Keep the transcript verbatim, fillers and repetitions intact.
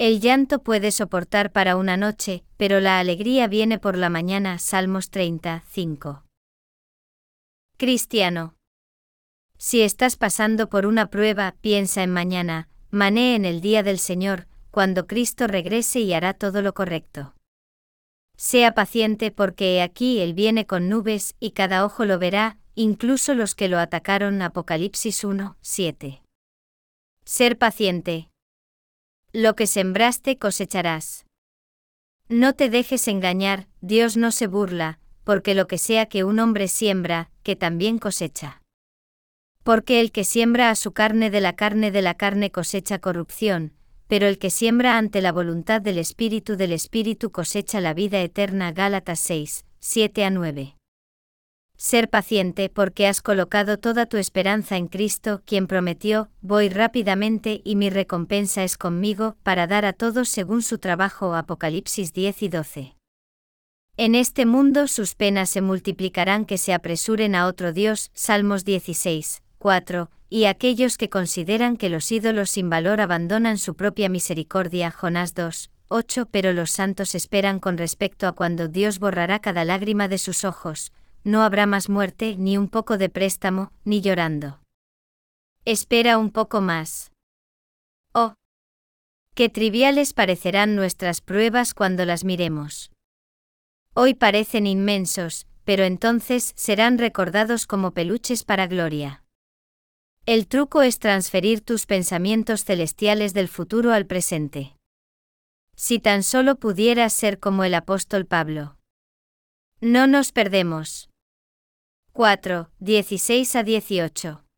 El llanto puede soportar para una noche, pero la alegría viene por la mañana. Salmos treinta, cinco. Cristiano. Si estás pasando por una prueba, piensa en mañana, mané en el día del Señor, cuando Cristo regrese y hará todo lo correcto. Sea paciente porque he aquí Él viene con nubes y cada ojo lo verá, incluso los que lo atacaron. Apocalipsis uno, siete. Ser paciente. Lo que sembraste cosecharás. No te dejes engañar, Dios no se burla, porque lo que sea que un hombre siembra, que también cosecha. Porque el que siembra a su carne de la carne de la carne cosecha corrupción, pero el que siembra ante la voluntad del Espíritu del Espíritu cosecha la vida eterna. Gálatas seis, siete a nueve. Ser paciente porque has colocado toda tu esperanza en Cristo, quien prometió, voy rápidamente y mi recompensa es conmigo, para dar a todos según su trabajo. Apocalipsis diez y doce. En este mundo sus penas se multiplicarán que se apresuren a otro Dios. Salmos dieciséis, cuatro, y aquellos que consideran que los ídolos sin valor abandonan su propia misericordia. Jonás dos, ocho. Pero los santos esperan con respecto a cuando Dios borrará cada lágrima de sus ojos. No habrá más muerte, ni un poco de préstamo, ni llorando. Espera un poco más. Oh, qué triviales parecerán nuestras pruebas cuando las miremos. Hoy parecen inmensos, pero entonces serán recordados como peluches para gloria. El truco es transferir tus pensamientos celestiales del futuro al presente. Si tan solo pudieras ser como el apóstol Pablo. No nos perdemos. cuatro, dieciséis a dieciocho.